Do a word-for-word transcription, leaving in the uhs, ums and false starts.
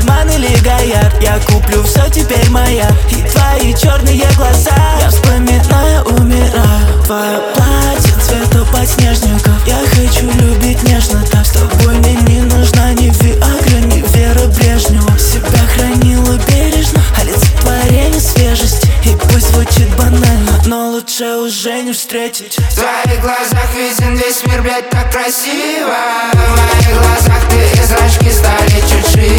Роман или Гояр, я куплю все, теперь моя. И твои черные глаза я вспоминаю, умираю. Твое платье цвета подснежников, я хочу любить нежно так. С тобой мне не нужна ни Виагра, ни Вера Брежнева. Себя хранила бережно, олицетворение свежести. И пусть звучит банально, но лучше уже не встретить. В твоих глазах виден весь мир, блядь, так красиво. В моих глазах ты и зрачки стали чуть шире.